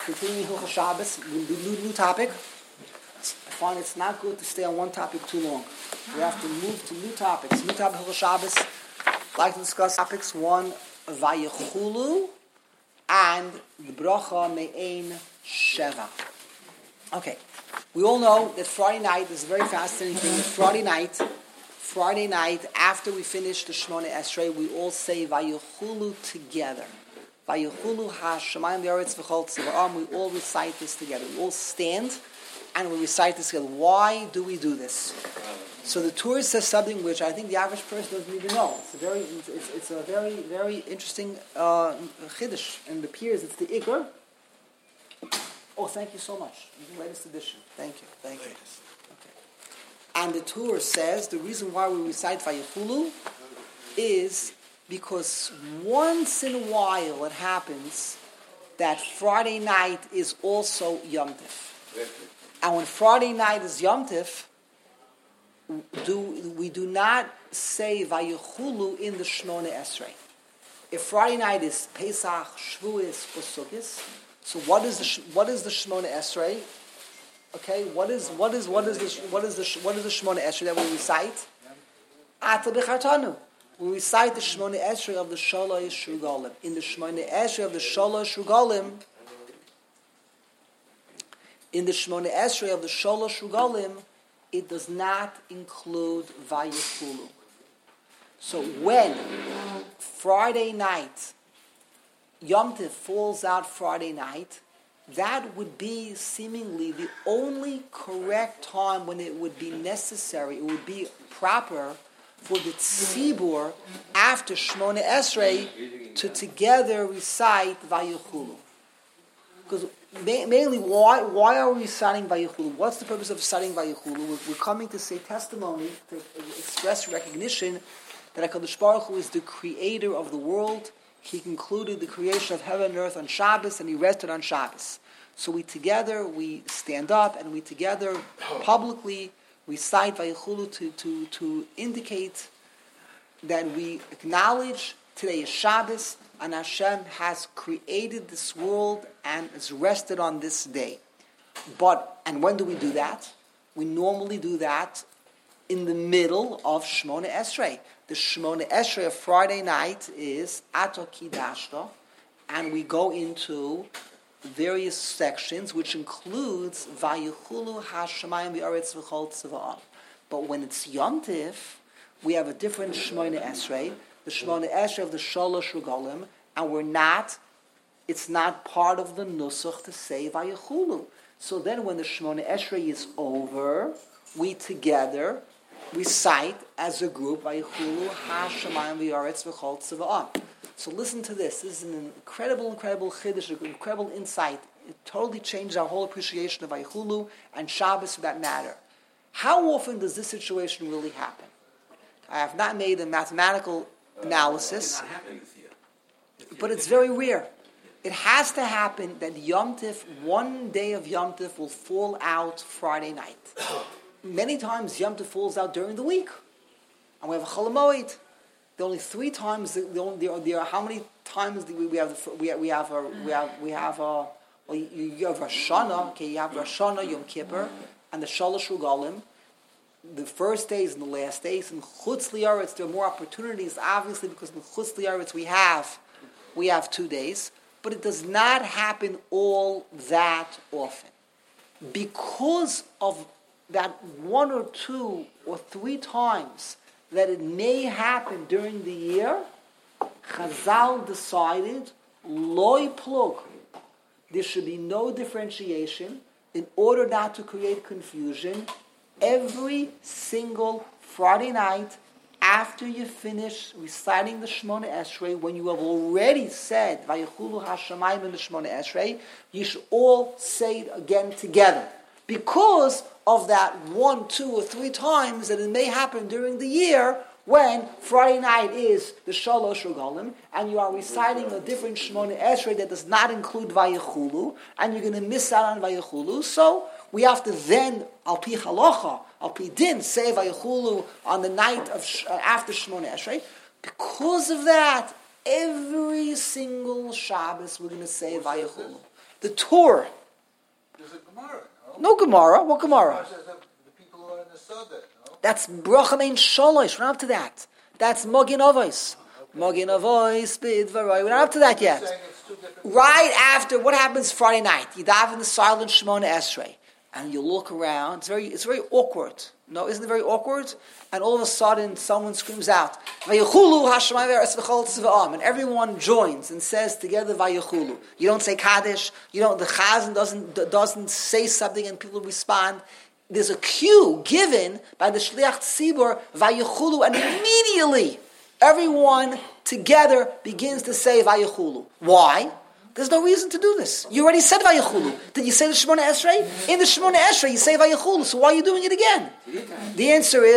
Continuing Hilchos Shabbos, we'll do new topic. I find it's not good to stay on one topic too long. We have to move to new topics. New topic Hilchos Shabbos. I'd like to discuss topics 1, Vayechulu, and the Bracha Me'ein Sheva. Okay, we all know that Friday night is a very fascinating thing. Friday night, after we finish the Shemona Esrei, we all say Vayechulu together. Vayechulu ha-shamayim v'aretz v'chol tziva'am. We all recite this together. We all stand and we recite this together. Why do we do this? So the Torah says something which I think the average person doesn't even know. It's a very interesting chiddush in the peers. It's the Ikr. Oh, thank you so much. The latest edition. Thank you. Okay. And the Torah says the reason why we recite Vayechulu is because once in a while it happens that Friday night is also Yom Tif. And when Friday night is Yom Tif, we do not say Vayechulu in the Shemona Esrei. If Friday night is Pesach, Shavuos, or Sukkot, so what is the Shemona Esrei? Okay, what is the Shemona Esrei that we recite? Ata b'chartanu. We recite the Shemona Esrei of the Shalosh Regalim. In the Shemona Esrei of the Shalosh Regalim, it does not include Vayechulu. So when Friday night, Yom Tif falls out Friday night, that would be seemingly the only correct time when it would be necessary, it would be proper for the tzibur after Shemona Esrei to together recite Vayechulu. Because mainly, why are we reciting Vayechulu? What's the purpose of reciting Vayechulu? We're coming to say testimony, to express recognition that HaKadosh Baruch Hu is the creator of the world. He concluded the creation of heaven and earth on Shabbos, and he rested on Shabbos. So we stand up, and we together publicly recite Vayechulu to indicate that we acknowledge today is Shabbos, and Hashem has created this world and has rested on this day. And when do we do that? We normally do that in the middle of Shemona Esrei. The Shemona Esrei of Friday night is Ato Kidashta, and we go into various sections, which includes Vayechulu ha-shamayim v'aretz v'chol tziva'am. But when it's Yom Tif, we have a different Shemona Esrei, the Shemona Esrei of the Shalosh Regalim, and it's not part of the Nusach to say Vayechulu. So then when the Shemona Esrei is over, we together recite as a group Vayechulu ha-shamayim v'aretz v'chol tziva'am. So listen to this. This is an incredible chiddush, an incredible insight. It totally changed our whole appreciation of Vayechulu and Shabbos for that matter. How often does this situation really happen? I have not made a mathematical analysis, but it's very rare. It has to happen that Yom Tif, one day of Yom Tif will fall out Friday night. Many times Yom Tif falls out during the week, and we have a Chol Hamoed. There are only 3 times. There are how many times do we have? You have Rosh Hashanah. Okay, you have Rosh Hashanah, Yom Kippur, and the Shalosh Regalim. The first days and the last days. In Chutz Li'aretz, there are more opportunities, obviously, because in Chutz Li'aretz we have 2 days, but it does not happen all that often. Because of that 1 or 2 or 3 times that it may happen during the year, Chazal decided, loy plug, there should be no differentiation in order not to create confusion. Every single Friday night, after you finish reciting the Shemona Esrei, when you have already said Vayechulu ha-shamayim in the Shemona Esrei, you should all say it again together. Because of that 1, 2, or 3 times that it may happen during the year when Friday night is the Shalosh Regalim, and you are reciting a different Shemona Esrei that does not include Vayechulu, and you're going to miss out on Vayechulu. So we have to then, al pi halacha, al pi din, say Vayechulu on the night of after Shemona Esrei. Because of that, every single Shabbos we're going to say Vayechulu. The Torah. There's a Gemara, No Gemara. What Gemara? The people who are in the Sada, no? That's Bracha Mein Sholosh. We're not up to that. That's Magin Avos. Magin Avos, Bidvarai. We're not up to that yet. Right after, what happens Friday night? You dive in the silent Shemona Esrei. And you look around. It's very awkward. No, isn't it very awkward? And all of a sudden, someone screams out, Vayechulu Hashemayim Ve'eretz V'chol Tzva'am, and everyone joins and says together, Vayechulu. You don't say Kaddish. The Chazan doesn't say something, and people respond. There's a cue given by the Shliach Tzibur, Vayechulu, and immediately everyone together begins to say Vayechulu. Why? There's no reason to do this. You already said Vayechulu. Did you say the Shemona Esrei? In the Shemona Esrei, you say Vayechulu. So why are you doing it again? The answer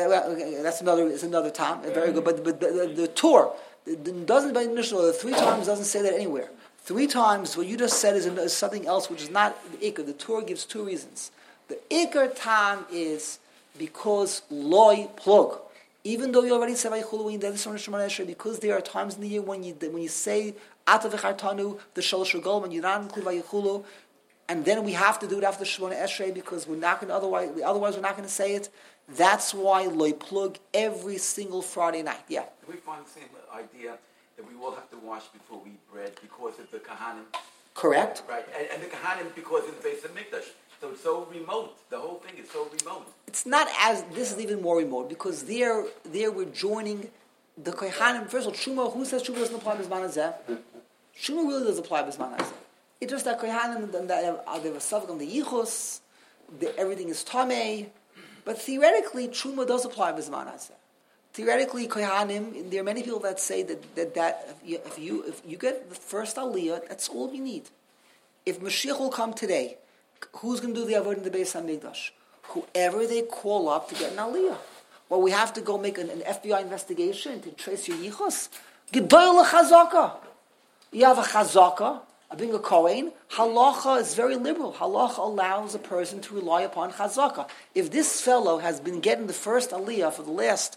is that's another time. Very good. But the Torah doesn't by Mishnah 3 times doesn't say that anywhere. 3 times what you just said is something else which is not the Iker. The Torah gives 2 reasons. The Iker time is because loy plug. Even though you already said Vayechulu when you did the Shemona Esrei, because there are times in the year when you say Ata v'chartanu, the Shalosh Regalim, and you not include Vayechulu, and then we have to do it after Shemona Esrei because we're not going to otherwise we're not going to say it. That's why loy plug every single Friday night. Yeah. Do we find the same idea that we all have to wash before we eat bread because of the Kahanim? Correct. Right, and the Kahanim because of the base of Mikdash. So it's so remote. The whole thing is so remote. It's not as this is even more remote because there we're joining the Kohanim. First of all, Truma. Who says Truma doesn't apply B'zman Hazeh? Truma really does apply B'zman Hazeh. It's just that Kohanim they have a suffix on the Yichus. Everything is Tamei, but theoretically Truma does apply B'zman Hazeh. Theoretically, Kohanim. There are many people that say that if you get the first Aliyah, that's all you need. If Mashiach will come today, who's going to do the avodah in the Beis HaMikdash? Whoever they call up to get an Aliyah. Well, we have to go make an FBI investigation to trace your yichus. Gedoy lechazaka. You have a chazaka, being a Kohen. Halacha is very liberal. Halacha allows a person to rely upon chazaka. If this fellow has been getting the first Aliyah for the last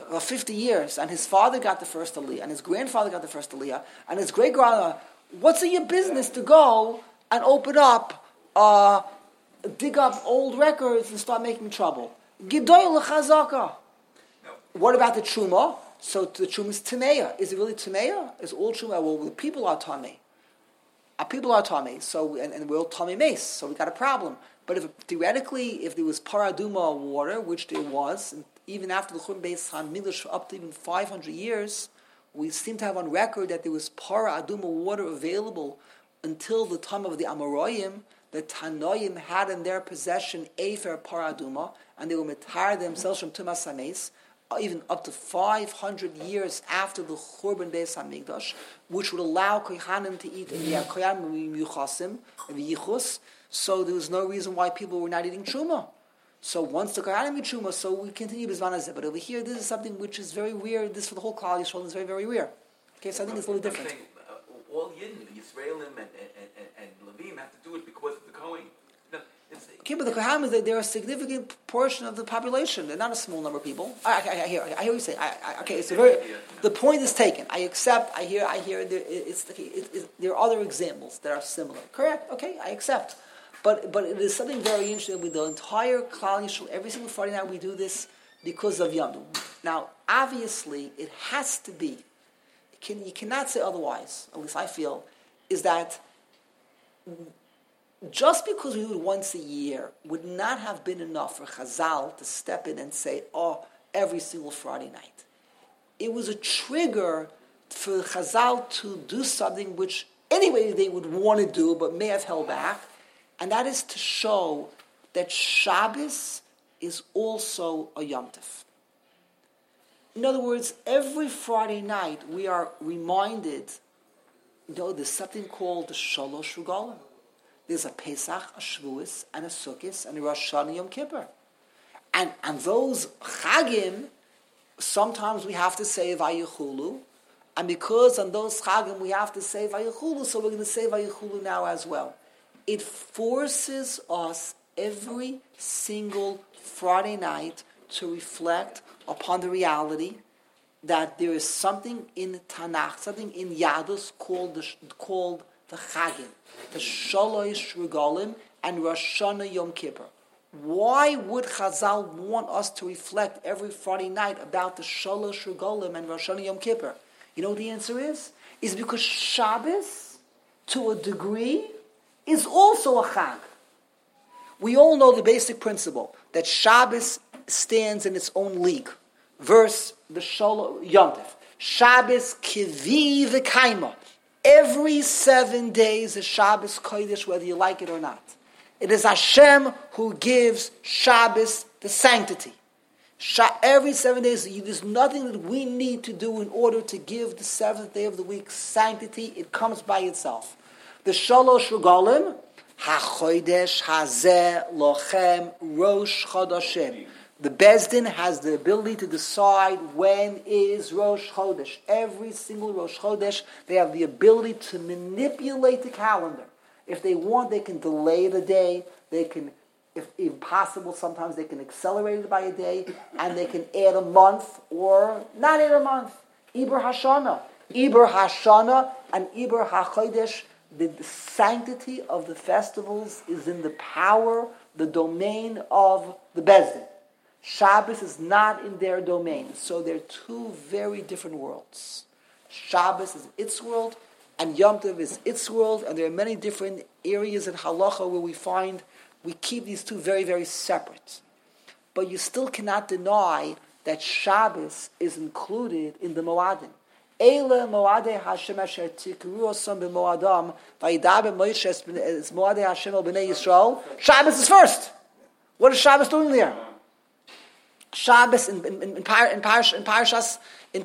50 years, and his father got the first Aliyah, and his grandfather got the first Aliyah, and his great-grandfather, what's in your business to go and open up, dig up old records and start making trouble? Gidoy l'chazaka. What about the Truma? So the Truma is Tameya. Is it really Tameya? Is all Truma? Well, the people are Tamei. Our people are Tamei. So, and we're all Tamei Mace. So we got a problem. But theoretically, if there was Paraduma water, which there was, and even after the Churban Beis HaMikdash for up to even 500 years, we seem to have on record that there was Paraduma water available until the time of the Amoraim. The Tanoim had in their possession Efer Paraduma, and they were mitar themselves from Tumas HaMeis, even up to 500 years after the Churban Beis HaMikdash, which would allow Kohanim to eat in the Kohanim Yuchasim, and the Yichus. So there was no reason why people were not eating Truma. So once the Kohanim eat Truma, so we continue B'zman Hazeh. But over here, this is something which is very rare. This for the whole Klal Yisrael is very, very rare. Okay, so I think it's a little different. Saying, all Yidden, Yisraelim and Levim have to do it because of the Kohen. Okay, but the Kohanim, they're a significant portion of the population. They're not a small number of people. I hear what you say. Okay, it's the point is taken. I accept. I hear. There are other examples that are similar. Correct. Okay, I accept. But it is something very interesting with the entire Klal Yisrael. Every single Friday night we do this because of Yom Tov. Now, obviously, it has to be. You cannot say otherwise. At least I feel is that. Just because we do it once a year would not have been enough for Chazal to step in and say, every single Friday night. It was a trigger for Chazal to do something which anyway they would want to do but may have held back, and that is to show that Shabbos is also a Yom Tov. In other words, every Friday night we are reminded, there's something called the Shalosh Regalim. There's a Pesach, a Shavuos, and a Sukkot, and a Rosh Hashanah Yom Kippur. And those Chagim, sometimes we have to say Vayechulu, and because on those Chagim we have to say Vayechulu, so we're going to say Vayechulu now as well. It forces us every single Friday night to reflect upon the reality that there is something in Tanakh, something in Yadus called the Chagim, the Shalosh Regalim, and Rosh Hashanah Yom Kippur. Why would Chazal want us to reflect every Friday night about the Shalosh Regalim and Rosh Hashanah Yom Kippur? You know what the answer is? Is because Shabbos, to a degree, is also a Chag. We all know the basic principle that Shabbos stands in its own league. Verse the Shalosh Yom Tov. Shabbos kivi v'kaima. Every 7 days is Shabbos Kodesh, whether you like it or not. It is Hashem who gives Shabbos the sanctity. Every 7 days, there's nothing that we need to do in order to give the seventh day of the week sanctity. It comes by itself. The Shalosh Regalim, HaChodesh Hazeh Lochem Rosh Chodashim. The Bezdin has the ability to decide when is Rosh Chodesh. Every single Rosh Chodesh, they have the ability to manipulate the calendar. If they want, they can delay the day. They can, if impossible, sometimes they can accelerate it by a day, and they can add a month or not add a month. Iber Hashana. Iber Hashana and Iber HaChodesh. The sanctity of the festivals is in the power, the domain of the Bezdin. Shabbos is not in their domain. So they're two very different worlds. Shabbos is its world, and Yom Tov is its world, and there are many different areas in Halacha where we keep these two very, very separate. But you still cannot deny that Shabbos is included in the Moadim. Eile Moadei Hashem Asher Tikru Osam b'Moadam Vayidaber Moshe es Moadei Hashem el Bnei Yisrael. Shabbos is first. What is Shabbos doing there? Shabbos in Parshas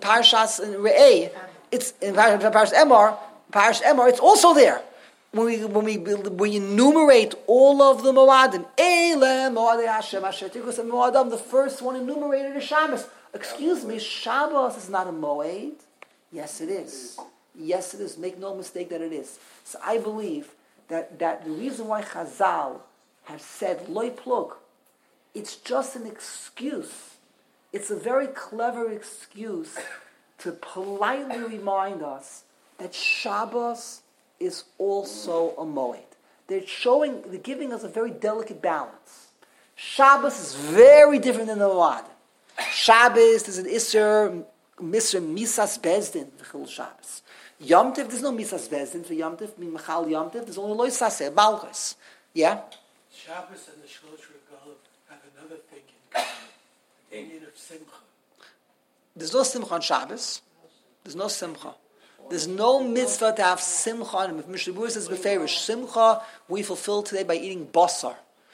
Re'eh, it's in Parshas Emor, it's also there. When we enumerate all of the Moadim, Eile Moadei Hashem Asher Tikru Osam b'Moadam, the first one enumerated is Shabbos. Excuse me, Shabbos is not a Moed. Yes, it is. Yes, it is. Make no mistake that it is. So I believe that the reason why Chazal have said loy plug, it's just an excuse. It's a very clever excuse to politely remind us that Shabbos is also a moed. They're giving us a very delicate balance. Shabbos is very different than the moed. Shabbos is an Isser Misas Bezdin v'chil Shabbos. Yom Tov, there's no Misas Bezdin for Yom Tov. Mechal Yom Tov, there's only Lo Yisaseh, Malchus. Yeah? Shabbos and the Shalosh Regalim have another thing in common. The union of Simcha. There's no Simcha on Shabbos. There's no Simcha. There's no mitzvah to have Simcha on him. If Mishnah Berurah says Beferish, Simcha we fulfill today by eating basar.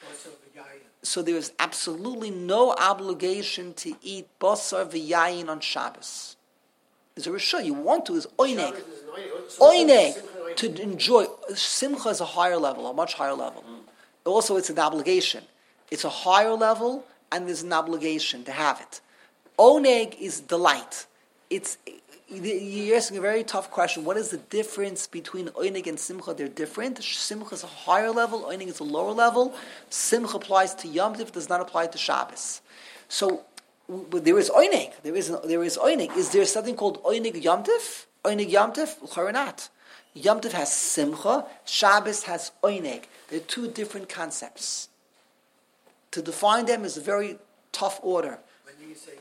So there is absolutely no obligation to eat basar v'yayin on Shabbos. There's a Rishah, you want to, is oineg. Oineg, to enjoy. Simcha is a higher level, a much higher level. Also, it's an obligation. It's a higher level, and there's an obligation to have it. Oneg is delight. You're asking a very tough question. What is the difference between Oineg and Simcha? They're different. Simcha is a higher level. Oineg is a lower level. Simcha applies to Yom Tov, does not apply to Shabbos. So, there is Oineg. There is Oineg. Is there something called Oineg Yom Tov? Oineg Yom Tov? Or not. Yom Tov has Simcha. Shabbos has Oineg. They're two different concepts. To define them is a very tough order. When do you say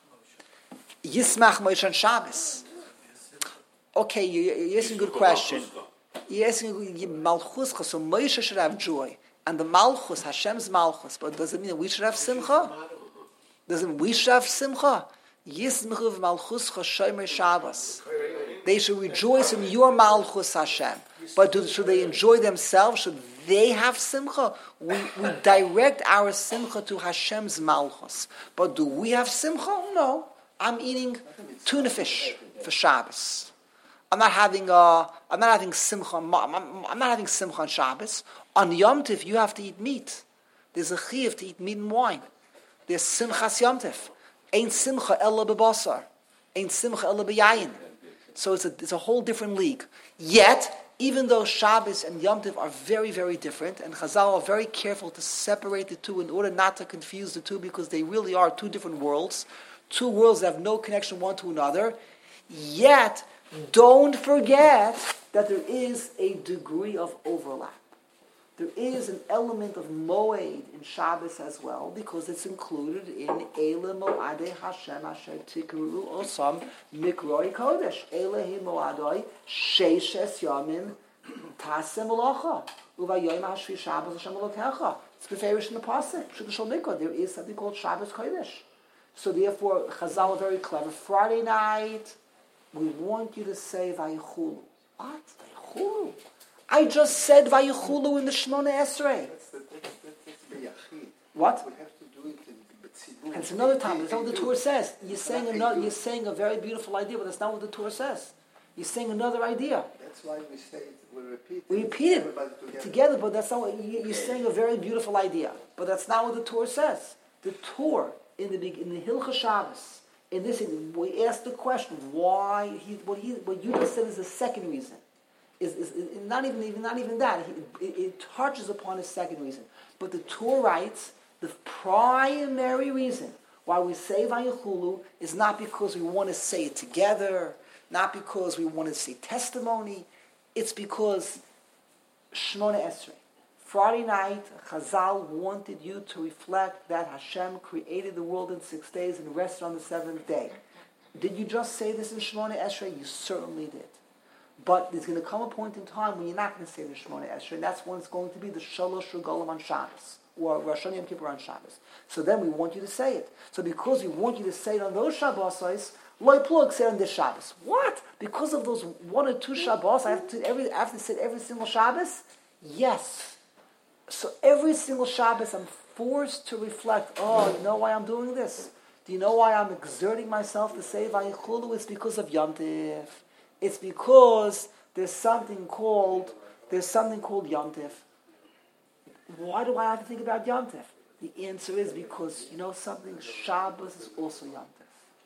Yismach Moshe on Shabbos. Okay, you're asking a good question. You're asking Malchus, so Moshe should have joy. And the Malchus, Hashem's Malchus, but does it mean that we should have Simcha? Does it mean we should have Simcha? Yismach Malchus Shomer Shabbos. They should rejoice in your Malchus, Hashem. But should they enjoy themselves? Should they have Simcha? We direct our Simcha to Hashem's Malchus. But do we have Simcha? No. I'm eating tuna fish for Shabbos. I'm not having simcha. I'm not having simcha on Shabbos. On Yom Tov, you have to eat meat. There's a chiyuv to eat meat and wine. There's simchas Yom Tov. Ain't simcha ella bebasar. Ain't simcha ella beyayin. So it's a whole different league. Yet, even though Shabbos and Yom Tov are very, very different, and Chazal are very careful to separate the two in order not to confuse the two, because they really are two different worlds. Two worlds that have no connection one to another, yet Don't forget that there is a degree of overlap. There is an element of Moed in Shabbos as well, because it's included in Eile Moadei Hashem Asher Tikru Osam Mikroi Kodesh. Eile Hi Moadoi Sheishes Yamim Tasem Melacha Uvayom Hashvi Shabbos Hashem Elokecha. It's beferish in the pasuk. Shul Mikra. There is something called Shabbos Kodesh. So therefore, Chazal are very clever. Friday night, we want you to say Vayichulu. What? Vayichulu? I just said Vayichulu in the Shemona Esrei. What? We have to do it in B'tzibur. And it's another time. That's not what the Torah says. You're saying a very beautiful idea, but that's not what the Torah says. You're saying another idea. That's why we say it, we repeat it. We repeat Everybody it together, but that's not what you're saying a very beautiful idea. But that's not what the Torah says. The Torah in the Hilchah Shabbos, in this, we ask the question why what you just said is the second reason. Is not even that. It touches upon a second reason. But the Torah writes the primary reason why we say Vayichulu is not because we want to say it together, not because we want to say testimony. It's because Shemona Esrei. Friday night, Chazal wanted you to reflect that Hashem created the world in 6 days and rested on the seventh day. Did you just say this in Shemona Esrei? You certainly did. But there's going to come a point in time when you're not going to say the Shemona Esrei, and that's when it's going to be the Shalosh Regalim on Shabbos, or Rosh Hashanah Yom Kippur on Shabbos. So then we want you to say it. So because we want you to say it on those Shabbosos, Loi Plug said on this Shabbos. What? Because of those one or two Shabbos, I have to say every single Shabbos? Yes. So every single Shabbos I'm forced to reflect, oh, you know why I'm doing this? Do you know why I'm exerting myself to say Vayichulu? It's because of Yom Tif. It's because there's something called Yom Tif. Why do I have to think about Yom Tif? The answer is because, you know something, Shabbos is also Yom Tif.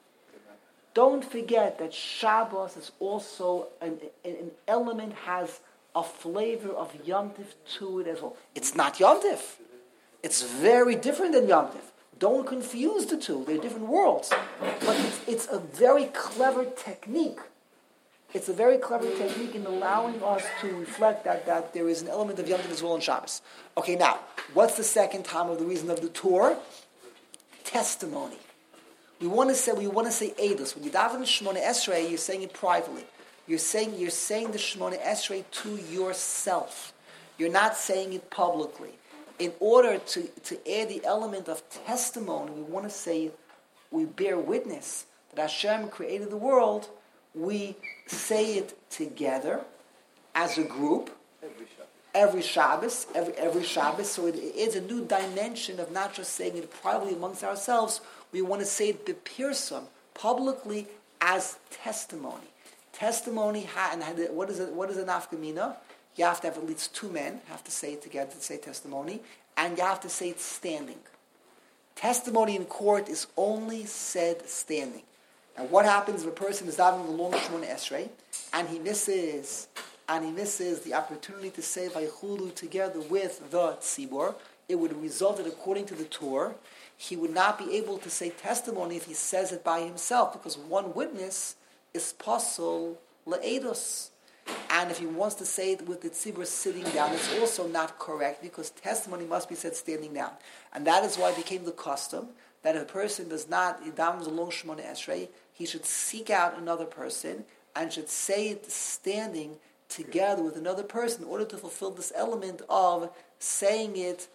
Don't forget that Shabbos is also an element, has a flavor of Yom Tif to it as well. It's not Yom Tif. It's very different than Yom Tif. Don't confuse the two. They're different worlds. But it's a very clever technique. It's a very clever technique in allowing us to reflect that there is an element of Yom Tov as well in Shabbos. Okay, now, what's the second time of the reason of the tour? Testimony. We want to say Eidos. When you daven Shemona Esrei, you're saying it privately. You're saying the Shemona Esrei to yourself. You're not saying it publicly. In order to add the element of testimony, we want to say, we bear witness that Hashem created the world. We say it together as a group every Shabbos. So it is a new dimension of not just saying it privately amongst ourselves. We want to say it bepirsum, publicly, as testimony. Testimony, what is a nafkamina? You have to have at least two men have to say it together to say testimony, and you have to say it standing. Testimony in court is only said standing. And what happens if a person is davening the long Shemona Esrei and he misses the opportunity to say Vayichulu together with the tzibur? It would result that according to the Torah, he would not be able to say testimony if he says it by himself, because one witness is pasul le'edos. And if he wants to say it with the tzibur sitting down, it's also not correct, because testimony must be said standing down. And that is why it became the custom that if a person does not davens along Shemona Esrei, he should seek out another person and should say it standing together with another person in order to fulfill this element of saying it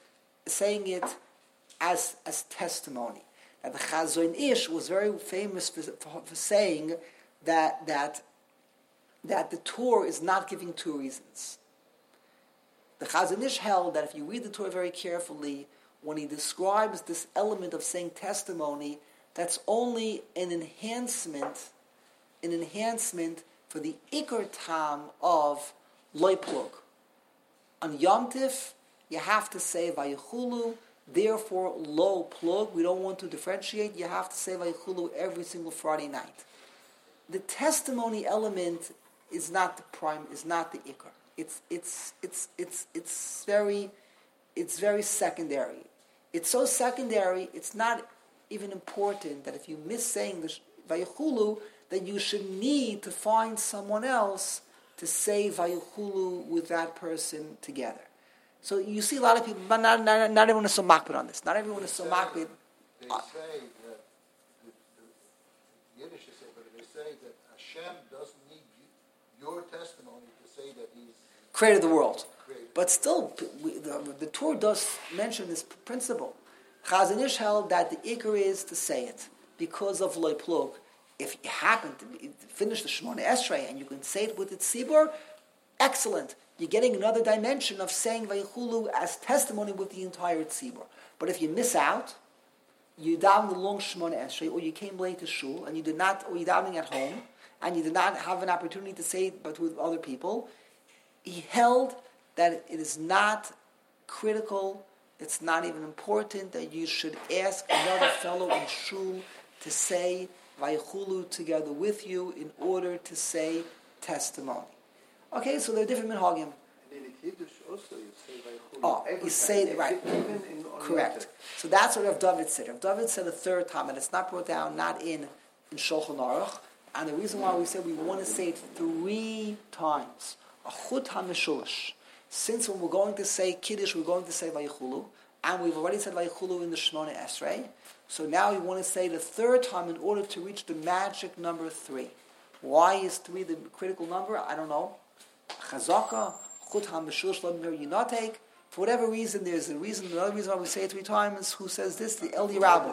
as testimony. Now the Chazon Ish was very famous for saying that the Torah is not giving two reasons. The Chazon Ish held that if you read the Torah very carefully, when he describes this element of saying testimony, that's only an enhancement for the ikar tam of loy plug. On Yom Tif, you have to say Vayichulu, therefore lo plug. We don't want to differentiate. You have to say Vayichulu every single Friday night. The testimony element is not the prime, is not the ikar. It's very secondary. It's so secondary, it's not even important that if you miss saying the Vayichulu, that you should need to find someone else to say Vayuchulu with that person together. So you see a lot of people, but not everyone is so makbid on this. Not everyone is so makbid. They say that the Yiddish say, but they say that Hashem doesn't need your testimony to say that He's Created the world. created. But still, the Torah does mention this principle. Chazon Ish held that the ikar is to say it because of loy plug. If you happen to finish the Shemona Esrei and you can say it with the tzibur, excellent. You're getting another dimension of saying Vayichulu as testimony with the entire tzibur. But if you miss out, you daven the long Shemona Esrei, or you came late to shul and you did not, or you're davening at home and you did not have an opportunity to say it, but with other people, he held that it is not critical. It's not even important that you should ask another fellow in shul to say Vayichulu together with you in order to say testimony. Okay, so there are different minhagim. And in the Kiddush also you say Vayichulu. Oh, Every you time, say it right. Even in, on Correct. So that's what Rav David said. Rav David said a third time, and it's not brought down, not in Shulchan Aruch. And the reason why we said we want to say it 3 times, a chut ha-mishulish. Since when we're going to say Kiddush, we're going to say Vayichulu, and we've already said Vayichulu in the Shemona Esrei. So now we want to say the third time in order to reach the magic number 3. Why is 3 the critical number? I don't know. Chazaka, chut ha-mishulish, lo mir yinatek. For whatever reason, there's a reason. Another reason why we say it 3 times. Who says this? The Eli Rabbah.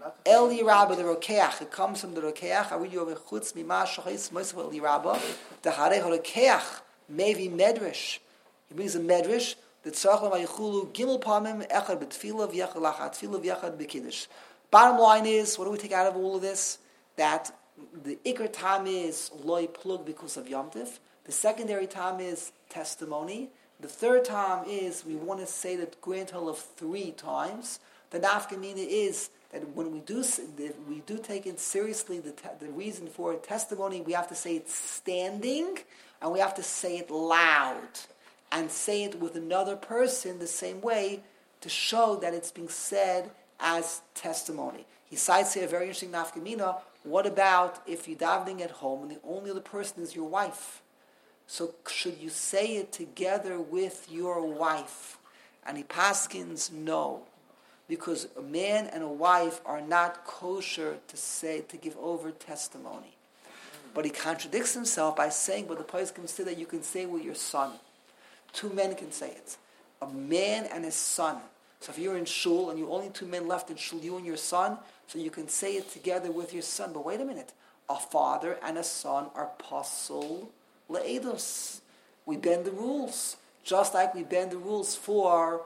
Eli Rabbah, the Rokeach. It comes from the Rokeach. I read you over chutz mima shachis moisav Eli Rabbah. The Harei Rokeach mevi medrash. He brings a medrash. The tzarach l'mayichulu gimel pamim echad b'tfila v'yachad lachat tfila v'yachad b'kiddush. Bottom line is, what do we take out of all of this? That the ikar time is loy plug because of Yom Tif. The secondary time is testimony. The third time is we want to say the grand total of 3 times. The nafkamina is that when we do take it seriously, the reason for testimony, we have to say it standing and we have to say it loud and say it with another person the same way to show that it's being said as testimony. He cites here a very interesting nafkamina. What about if you're davening at home and the only other person is your wife? So should you say it together with your wife? And he paskins no, because a man and a wife are not kosher to give over testimony. But he contradicts himself by saying, but the paskim say that you can say it with your son. 2 men can say it. A man and his son. So if you're in shul and you're only 2 men left in shul, you and your son, so you can say it together with your son. But wait a minute. A father and a son are pasul le'edos. We bend the rules. Just like we bend the rules for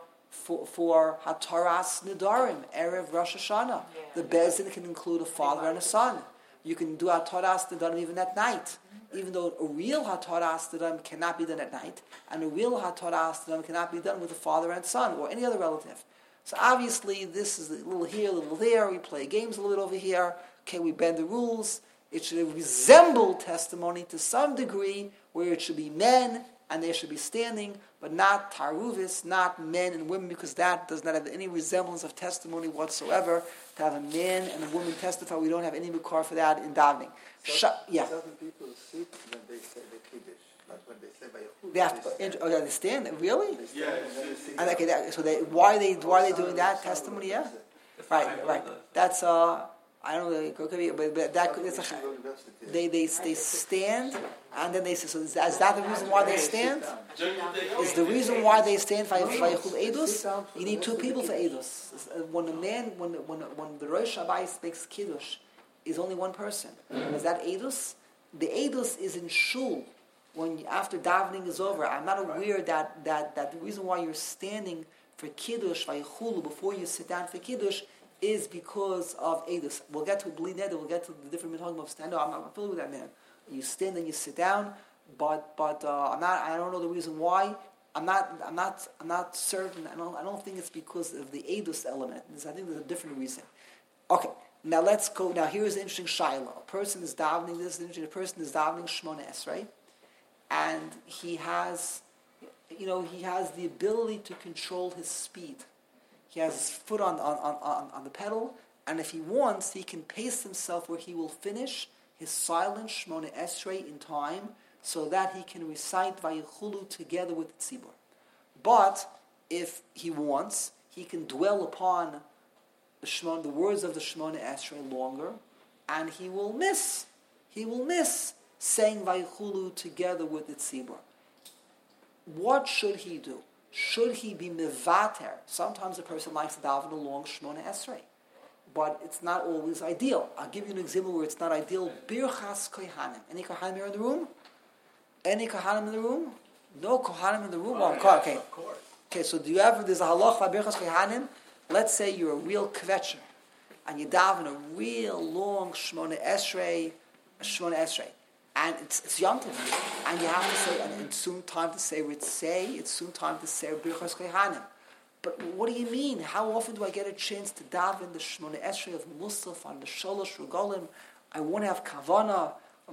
Hataras Nidarim, Erev Rosh Hashanah. Yeah. The Bezdin can include a father and a son. You can do Hataras Nidarim even at night. Even though a real Hataras Nidarim cannot be done at night, and a real Hataras Nidarim cannot be done with a father and son, or any other relative. So obviously this is a little here, a little there, we play games a little over here, okay, we bend the rules. It should resemble testimony to some degree, where it should be men, and they should be standing, but not taruvis, not men and women, because that does not have any resemblance of testimony whatsoever. To have a man and a woman testify, we don't have any makar for that in davening. Yeah. Certain people sit when they say the Kiddush, but when they say Vayichulu, They have to stand. Really? they stand and then they sit And okay, so why are they doing that testimony? Yeah. Right. That's I don't know, but that it's they stand and then they say. So is that the reason why they stand? Is the reason why they stand for Vayichul Edus? You need 2 people for Edus. When the Rosh Hashanah makes Kiddush, is only 1 person. Is that Edus? The Edus is in shul when after davening is over. I'm not aware that the reason why you're standing for Kiddush Vayichulu before you sit down for Kiddush is because of Edus. We'll get to Bli Neder, we'll get to the different minhagim of stand. No, I'm not familiar with that, man. You stand and you sit down, but I don't know the reason why. I'm not certain. I don't think it's because of the Edus element. I think there's a different reason. Okay, now let's go. Now here's an interesting shaila. A person is davening. This is interesting. A person is davening Shemona Esrei, and he has the ability to control his speed. He has his foot on the pedal, and if he wants, he can pace himself where he will finish his silent Shmona Esrei in time so that he can recite Vayichulu together with the Tzibur. But if he wants, he can dwell upon the words of the Shmona Esrei longer, and he will miss saying Vayichulu together with the Tzibur. What should he do? Should he be mevater? Sometimes a person likes to daven a long Shmona Esrei, but it's not always ideal. I'll give you an example where it's not ideal. Birchas Kohanim. Any Kohanim here in the room? Any Kohanim in the room? No Kohanim in the room? Okay. Of course. Okay, so there's a halach by Birchas Kohanim. Let's say you're a real kvetcher, and you daven a real long Shmona Esrei, and it's Yom Tov, and you have to say, and it's soon time to say Ritzei, it's soon time to say Birchas Kohanim. But what do you mean? How often do I get a chance to daven the Shmona Esrei of Musaf on the Sholosh Regalim? I want to have Kavana,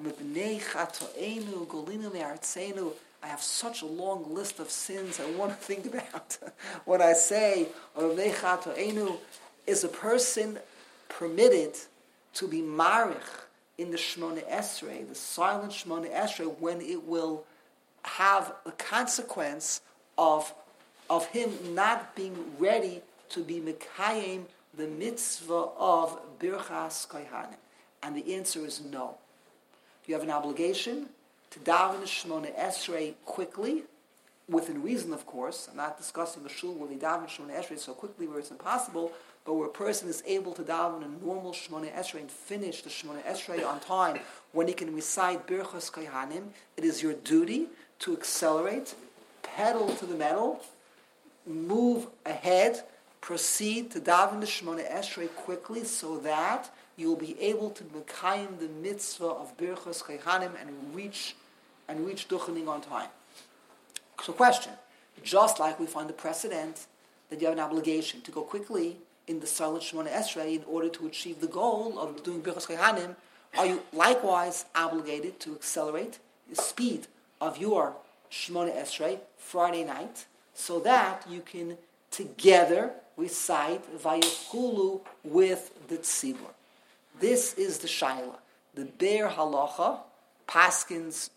I have such a long list of sins I want to think about. When I say, is a person permitted to be marich in the Shmona Esrei, the silent Shmona Esrei, when it will have the consequence of him not being ready to be Mekayim, the mitzvah of Birchas Kohanim? And the answer is no. You have an obligation to daven the Shmona Esrei quickly, within reason, of course. I'm not discussing a shul where they daven Shmona Esrei so quickly where it's impossible, but where a person is able to daven a normal Shmona Esrei and finish the Shmona Esrei on time when he can recite Birchas Kohanim. It is your duty to accelerate, pedal to the metal, move ahead, proceed to daven the Shmona Esrei quickly so that you'll be able to mekayim the mitzvah of Birchas Kohanim and reach Duchening on time. So question, just like we find the precedent that you have an obligation to go quickly in the silent Shmona Esrei in order to achieve the goal of doing Birchas Kohanim, are you likewise obligated to accelerate the speed of your Shmona Esrei Friday night so that you can together recite Vayichulu with the Tzibur? This is the Shaila. The Be'er Halacha paskins,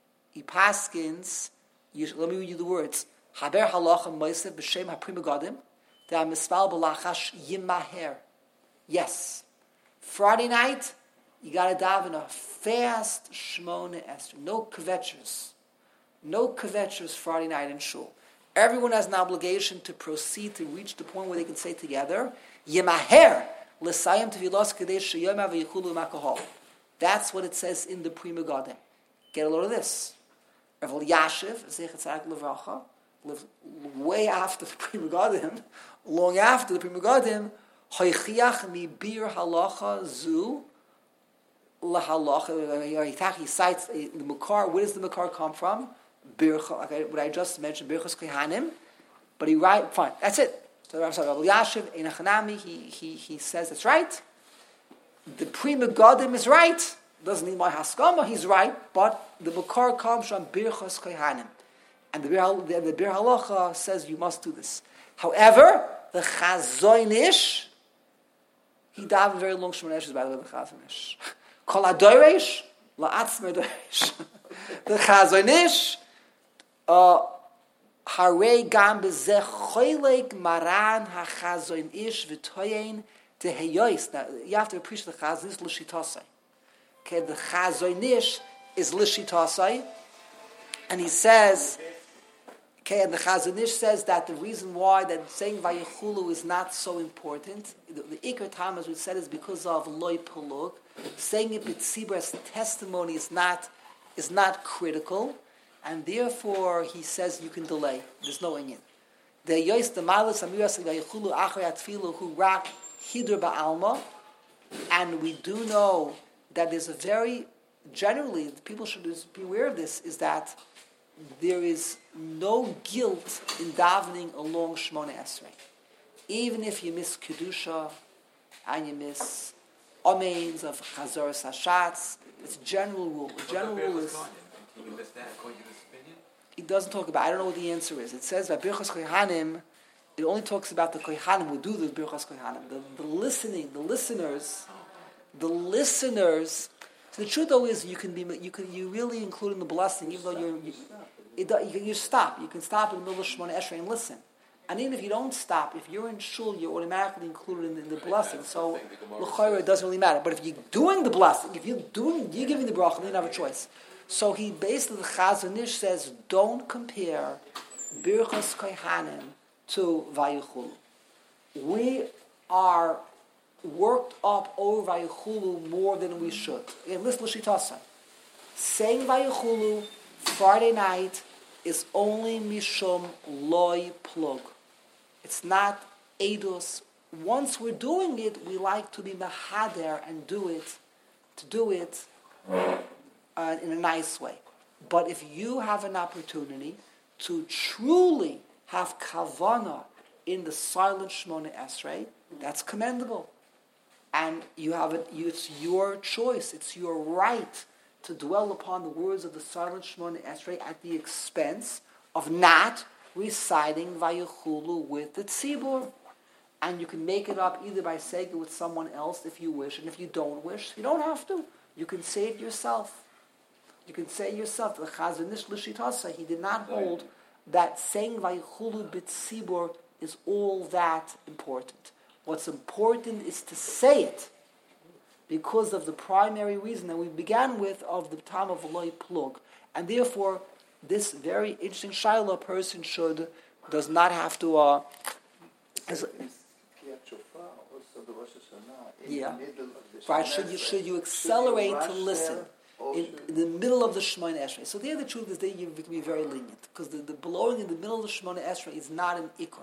let me read you the words. Haber Halacha Moisef B'Shem HaPri Megadim Da Mispal B'Lachash Yimaher. Yes. Friday night, you got to daven a fast Shmona Esrei. No kvetchers. No kvetchers Friday night in shul. Everyone has an obligation to proceed to reach the point where they can say together, Yimaher. That's what it says in the Pri Megadim. Get a load of this. Rav Elyashiv, Zechat Tzaddik Levracha, lived way after the Pri Megadim, long after the Pri Megadim, Hoichiach mi bir halacha zu lahalacha. He cites the Makar. Where does the Makar come from? Bircha, okay, what I just mentioned, Birchas Kohanim. But he writes, fine, that's it. So Rav Elyashiv, Einachanami, he says that's right. The Pri Megadim is right. Doesn't need my haskama, he's right. But the Makar comes from Birchas Kohanim. And the Bir Halacha says you must do this. However, the Chazon Ish, he davened very long Shmona Esrei, by the way, the Chazon Ish. Kol HaDoresh, La'atzmer Doresh. The Chazon Ish, Harei gam bezeh choylek maran hachazon ish v'toyein teheyois. Now, you have to appreciate the Chazon Ish l'shitasai. Okay, the Chazon Ish is l'shitasai, and he says, okay, and the Chazon Ish says that the reason why that saying Vayichulu is not so important, the Iker Tam, as we said, is because of loy pelug. Saying it b'tzibur as testimony is not critical. And therefore, he says you can delay. There's no inyan. The yois the malas amiras vayichulu achrei atfilu who rak hidr ba'alma, and we do know that there's a very generally people should be aware of this is that there is no guilt in davening a long Shmona Esrei, even if you miss kedusha and you miss omeins of chazor sashatz. It's a general rule. The general rule is. You miss that according to this opinion? It doesn't talk about. I don't know what the answer is. It says that Birchas Kohanim. It only talks about the Kohanim who do the Birchas Kohanim. The listeners. So the truth though is you really include in the blessing, even though you stop. You can stop in the middle of Shemona Esrei and listen. And even if you don't stop, if you're in shul, you're automatically included in the blessing. So l'chayra, it doesn't really matter. But if you're doing the blessing, you're giving the bracha, then you don't have a choice. So he basically, the Chazon Ish says, don't compare Birchas Kohanim to Vayichulu. We are worked up over Vayichulu more than we should. And listen to Shitasa. Saying Vayichulu Friday night is only Mishum Loi Plug. It's not Eidos. Once we're doing it, we like to be Mahader and do it in a nice way. But if you have an opportunity to truly have Kavana in the silent Shemona Esrei, that's commendable. And it's your choice, it's your right to dwell upon the words of the silent Shemona Esrei at the expense of not reciting Vayichulu with the Tzibur. And you can make it up either by saying it with someone else if you wish, and if you don't wish, you don't have to. You can say it yourself. You can say it yourself. The Chazon Ish L'Shitasa, he did not hold that saying Vayichulu b'Tzibur is all that important. What's important is to say it because of the primary reason that we began with of the time of Loi Plug. And therefore, this very interesting Shiloh person does not have to... Right, should you accelerate to listen in the middle of the Shemona Esrei? So there the truth is that you can be very lenient because the blowing in the middle of the Shemona Esrei is not an ikar.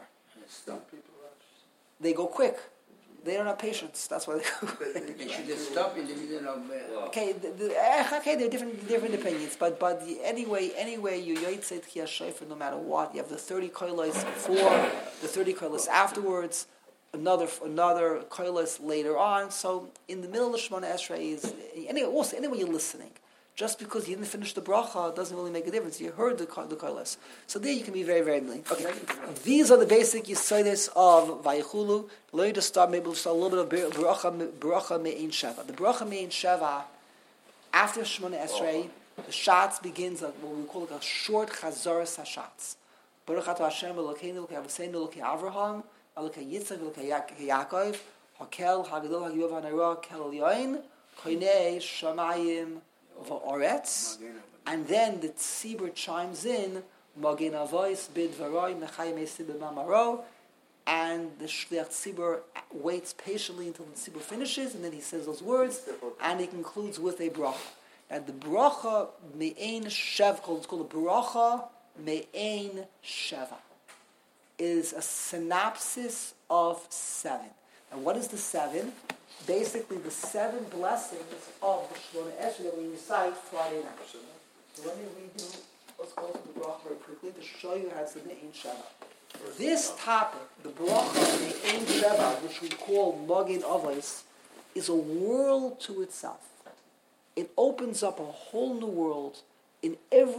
They go quick. They don't have patience. That's why they go quick. They should stop in the middle of... Okay, there are different opinions, but anyway, you yotzeit ki shofar no matter what. You have the 30 koilos before, the 30 koilos afterwards, another koilos later on. So in the middle of Shemona Esrei is anyway you're listening. Just because you didn't finish the bracha doesn't really make a difference. You heard the koilos. So there you can be very, very lenient. Okay, these are the basic yisodos of Vayichulu. Let me just start, maybe we'll start a little bit of bracha me'ein sheva. The bracha me'ein sheva, after Shemona Esrei, the Shatz begins what we call a short chazaras hashatz. Baruch atah Hashem Elokeinu Elokei Avosseinu Elokei Avraham Elokei Yitzchak Elokei Yaakov Hakel Hagadol Hagiyov Hanara Kel Elyoin Koinei Shamayim Va'aretz, and then the tzibur chimes in Magen Avos Bidvaroi Mechayim Esid B'Mamaro, and the shliach tzibur waits patiently until the tzibur finishes, and then he says those words, and he concludes with a bracha. And the bracha me'ein sheva, it's called a bracha me'ein sheva, is a synopsis of 7. And what is the 7? Basically, the 7 blessings of the Shemona Esrei that we recite Friday night. So let me read you what's called the bracha very quickly to show you how it's the Me'ein Sheva. This topic, the bracha Me'ein Sheva, which we call Magen Avos, is a world to itself. It opens up a whole new world in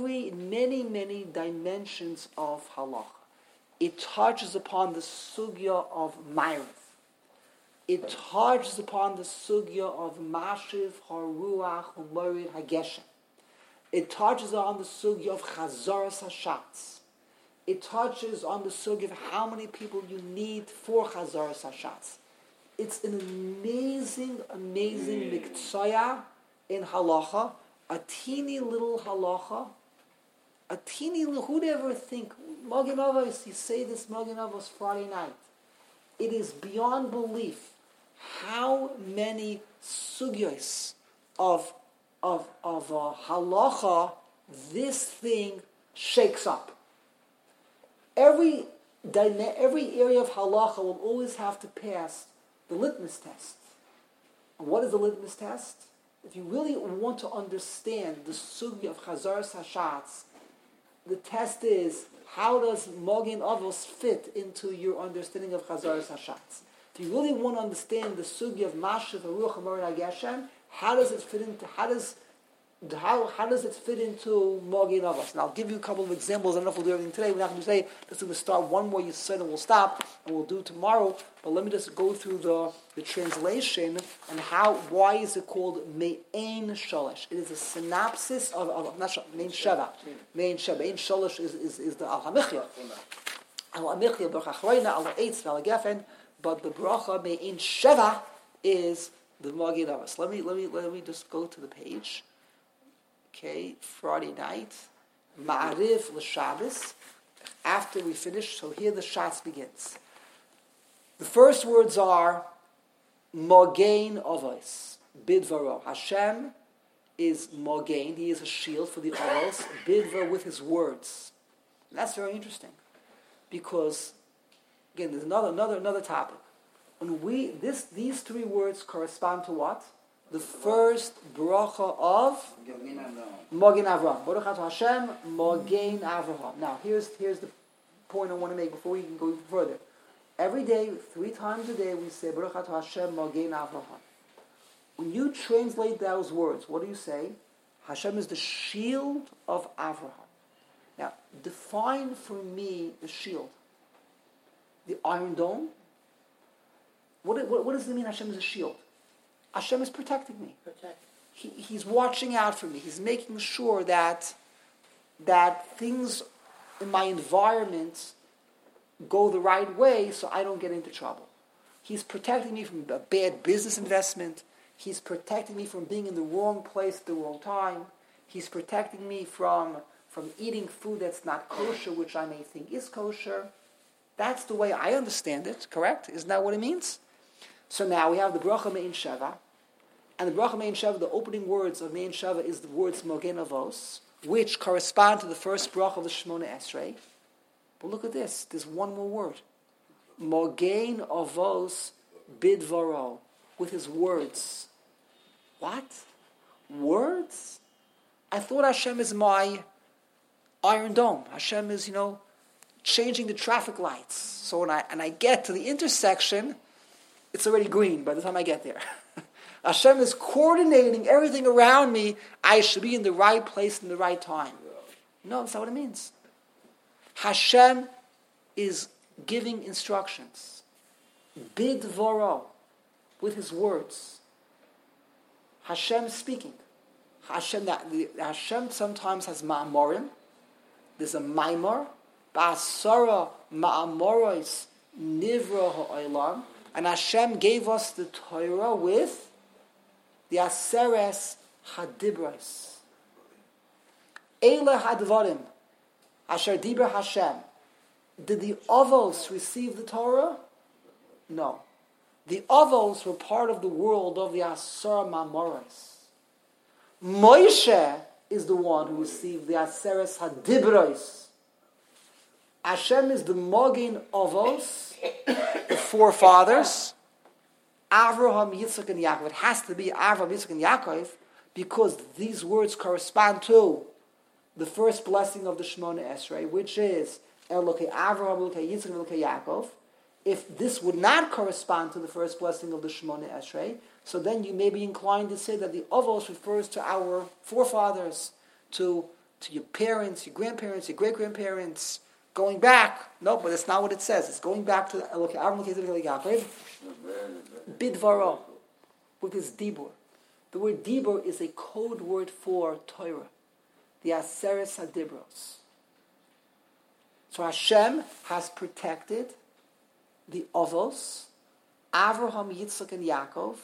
many dimensions of halacha. It touches upon the sugya of Ma'ariv. It touches upon the sugya of Mashiv, Haruach, Umorid, Hageshem. It touches on the sugya of Chazaras Hashatz. It touches on the sugya of how many people you need for Chazaras Hashatz. It's an amazing miktsaya in halacha, a teeny little halacha, who'd ever think, Magen Avos, you say this Magen Avos Friday night. It is beyond belief how many sugyos of halacha this thing shakes up. Every area of halacha will always have to pass the litmus test. And what is the litmus test? If you really want to understand the sugya of Chazaras Hashatz, the test is, how does Magen Avos fit into your understanding of Chazaras Hashatz? If you really want to understand the sugya of Mashiv, Haruach, Umorid, Hageshem, how does it fit into? How does how does it fit into Mogi Navas? And I'll give you a couple of examples. I don't know if we'll do everything today. We're not going to say this. We're going to start one more Yisod and we'll stop, and we'll do tomorrow. But let me just go through the translation and why is it called Me'ein Shalosh? It is a synopsis of not Me'ein Sheva. Me'ein Sheva. Me'ein Shalosh is the Al Hamichya. Al Hamichya, Baruch Achroina, Al Eitz, Al Gefen. But the bracha Me'ein Sheva is the Mogi Navas. Let me just go to the page. Okay, Friday night, Ma'ariv l'Shabbos. After we finish, so here the Shas begins. The first words are Mogain Avos, Bidvaro. Hashem is Mogain, he is a shield for the Avos, Bidvar with his words. And that's very interesting. Because, again, there's another topic. When these three words correspond to what? The first bracha of Mogen Avraham. Baruch Atah Hashem, Mogen Avraham. Now, here's the point I want to make before we can go further. Every day, 3 times a day, we say Baruch Atah Hashem, Mogen Avraham. When you translate those words, what do you say? Hashem is the shield of Avraham. Now, define for me the shield. The Iron Dome. What does it mean Hashem is a shield? Hashem is protecting me. He's watching out for me. He's making sure that things in my environment go the right way so I don't get into trouble. He's protecting me from a bad business investment. He's protecting me from being in the wrong place at the wrong time. He's protecting me from eating food that's not kosher, which I may think is kosher. That's the way I understand it, correct? Isn't that what it means? So now we have the bracha Me'ein Sheva. And the bracha Me'ein Sheva, the opening words of Me'ein Sheva is the words Mogen Avos, which correspond to the first bracha of the Shemona Esrei. But look at this. There's one more word. Mogen Avos Bidvaro, with his words. What? Words? I thought Hashem is my Iron Dome. Hashem is, changing the traffic lights. So when I get to the intersection, it's already green by the time I get there. Hashem is coordinating everything around me. I should be in the right place in the right time. No, that's not what it means. Hashem is giving instructions. Bidvaro, with his words. Hashem speaking. Hashem sometimes has ma'amorim. There's a maimor. Ba'asara ma'amoros nivra ha'olam. And Hashem gave us the Torah with the Aseres Hadibros. Eile Hadvarim, Asher Dibra Hashem. Did the Avos receive the Torah? No. The Avos were part of the world of the Asar Mamoros. Moshe is the one who received the Aseres Hadibros. Hashem is the Mogen Avos, the forefathers, Avraham, Yitzchak, and Yaakov. It has to be Avraham, Yitzchak, and Yaakov because these words correspond to the first blessing of the Shemona Esrei, which is Elokei Avraham, Elokei Yitzchak, Elokei Yaakov. If this would not correspond to the first blessing of the Shemona Esrei, so then you may be inclined to say that the Avos refers to our forefathers, to your parents, your grandparents, your great-grandparents, going back. No, but that's not what it says. It's going back to Elokei Avraham, Elokei Yaakov. Bidvaro, with his dibur. The word dibur is a code word for Torah, the Aseres Hadibros. So Hashem has protected the Avos, Avraham, Yitzchak, and Yaakov,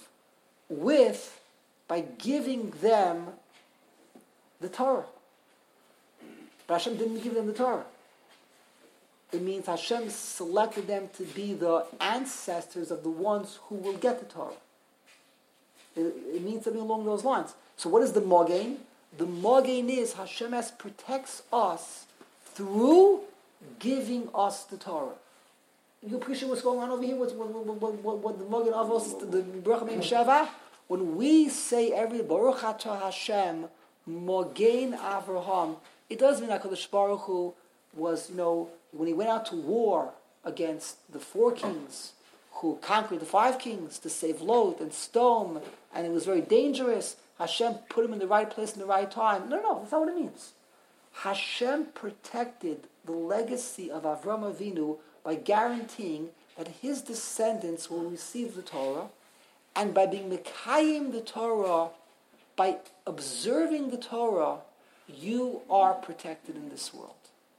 by giving them the Torah. But Hashem didn't give them the Torah. It means Hashem selected them to be the ancestors of the ones who will get the Torah. It means something along those lines. So what is the Mogen? The Mogen is Hashem protects us through giving us the Torah. You appreciate what's going on over here? What the Mogen Avos, the Baruch Me'ein Sheva? When we say every Baruch Atah Hashem, Mogen Avraham, it doesn't mean HaKadosh Baruch Hu was, when he went out to war against the 4 kings who conquered the 5 kings to save Lot and Sodom, and it was very dangerous, Hashem put him in the right place in the right time. No, that's not what it means. Hashem protected the legacy of Avram Avinu by guaranteeing that his descendants will receive the Torah, and by being Mekayim the Torah, by observing the Torah, you are protected in this world.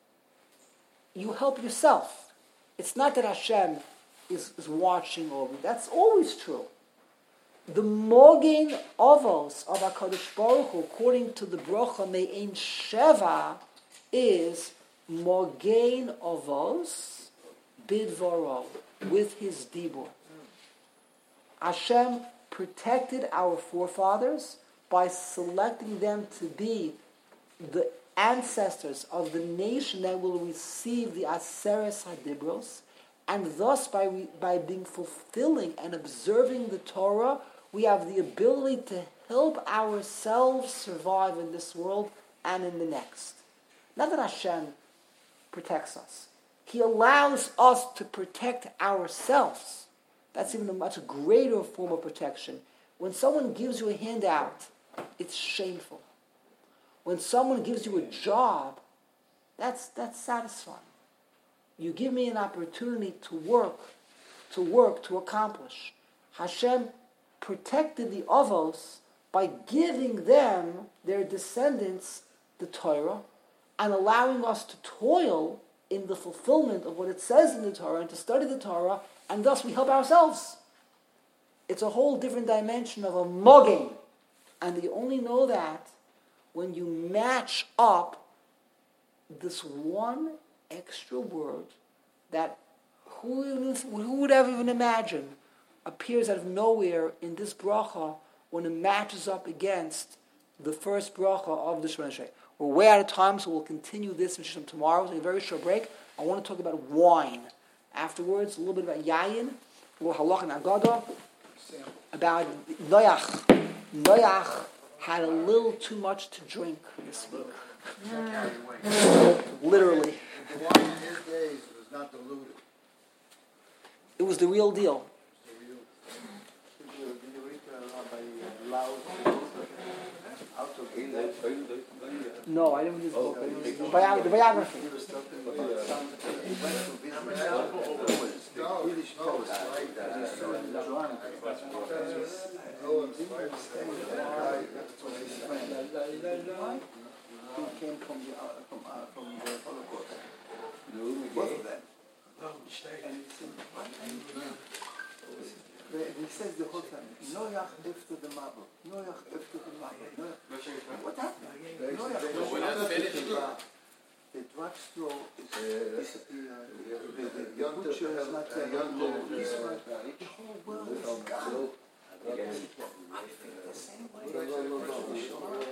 You help yourself. It's not that Hashem is watching over you. That's always true. The Mogen Avos of HaKadosh Baruch Hu, according to the Brocha Me'ein Sheva, is Mogen Avos Bidvaro, with his Dibur. Hashem protected our forefathers by selecting them to be the ancestors of the nation that will receive the Aseres HaDibros, and thus by being fulfilling and observing the Torah, we have the ability to help ourselves survive in this world and in the next. Not that Hashem protects us. He allows us to protect ourselves. That's even a much greater form of protection. When someone gives you a handout, it's shameful. When someone gives you a job, that's satisfying. You give me an opportunity to work, to accomplish. Hashem protected the Avos by giving them, their descendants, the Torah, and allowing us to toil in the fulfillment of what it says in the Torah and to study the Torah, and thus we help ourselves. It's a whole different dimension of a mogen. And you only know that when you match up this one extra word that who would ever even imagine appears out of nowhere in this bracha when it matches up against the first bracha of the Shemona Esrei. We're way out of time, so we'll continue this in tomorrow. It's a very short break. I want to talk about wine. Afterwards, a little bit about yayin, a little halach and agadah, about Noach. Noach had a little too much to drink this week. Literally. The wine in his days was not diluted. It was the real deal. Did you read Rabbi No, I didn't read his book. I didn't read the biography. He was talking about something. He went to visit the Yiddish post, right? That is so drunk. He came from the Holocaust. Both of them. And he says the whole time, Noach after the marble. Noach after the marble. What happened? Noach. The drugstore is disappeared. The butcher is not there. The whole world is gone. I think the same way.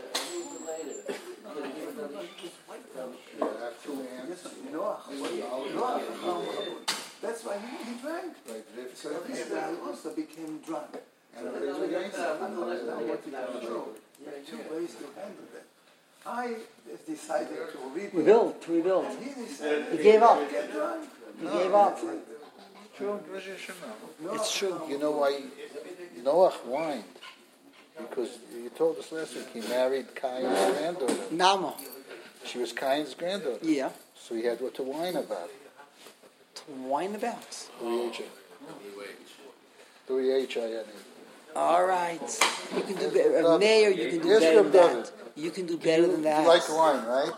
Noach. That's why he drank. So this guy also became drunk. So that's what you can show. There are two ways to handle that. I decided to rebuild. To rebuild. And he decided He gave up. to get drunk. He gave up. True. It's true. You know why Noach whined? Because you told us last week he married Cain's granddaughter. Nama. She was Cain's granddaughter. Yeah. So he had what to whine about. To whine about. 3H-I-N-E. All right. You can do better. Mayor, you can do better than that. You can do better than that. You like wine, right?